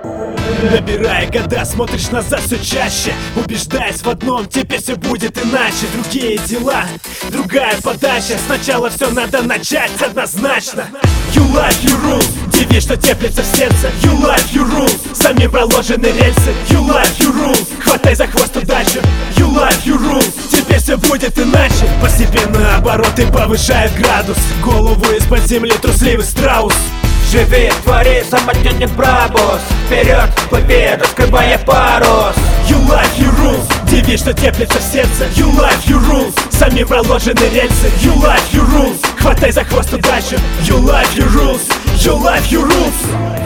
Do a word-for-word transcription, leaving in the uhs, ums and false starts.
Набирая года, смотришь назад все чаще, убеждаясь в одном: теперь все будет иначе. Другие дела, другая подача. Сначала все надо начать однозначно. You life, you rules, девиз, что теплится в сердце. You life, you rules, сами проложены рельсы. You life, you rules, хватай за хвост удачу. You life, you rules, теперь все будет иначе. Постепенно обороты повышают градус, голову из-под земли трусливый страус. Живи, твори, самотётный пробус. Вперед, плыви, раскрывая парус. You life, you rules, девиз, что теплится в сердце. You life, you rules, сами проложены рельсы. You life, you rules, хватай за хвост удачу. You life, you rules, you life, you rules.